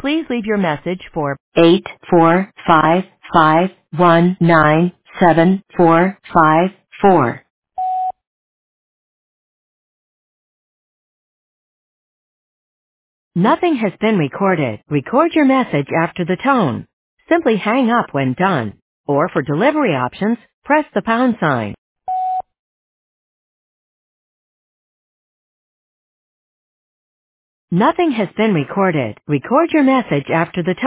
Please leave your message for 84551974454. Nothing has been recorded. Record your message after the tone. Simply hang up when done. Or for delivery options, press the pound sign. Nothing has been recorded. Record your message after the tone.